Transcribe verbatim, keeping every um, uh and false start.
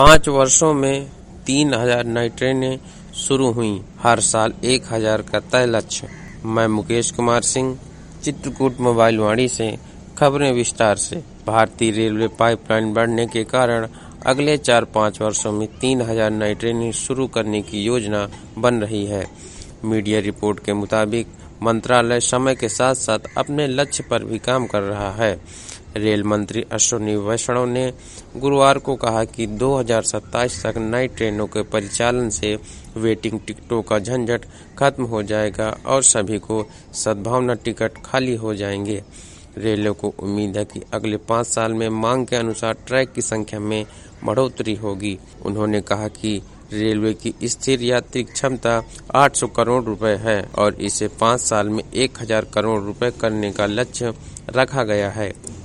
पाँच वर्षों में तीन हजार नई ट्रेनें शुरू हुई, हर साल एक हजार का तय लक्ष्य। मैं मुकेश कुमार सिंह, चित्रकूट मोबाइल वाणी से खबरें विस्तार से। भारतीय रेलवे पाइपलाइन बढ़ने के कारण अगले चार पाँच वर्षों में तीन हजार नई ट्रेनें शुरू करने की योजना बन रही है। मीडिया रिपोर्ट के मुताबिक मंत्रालय समय के साथ साथ अपने लक्ष्य पर भी काम कर रहा है। रेल मंत्री अश्विनी वैष्णव ने गुरुवार को कहा कि दो हजार सत्ताईस तक नई ट्रेनों के परिचालन से वेटिंग टिकटों का झंझट खत्म हो जाएगा और सभी को सद्भावना टिकट खाली हो जाएंगे। रेलवे को उम्मीद है कि अगले पाँच साल में मांग के अनुसार ट्रैक की संख्या में बढ़ोतरी होगी। उन्होंने कहा कि रेलवे की स्थिर यात्री क्षमता आठ सौ करोड़ रुपए है और इसे पाँच साल में एक हजार करोड़ रुपए करने का लक्ष्य रखा गया है।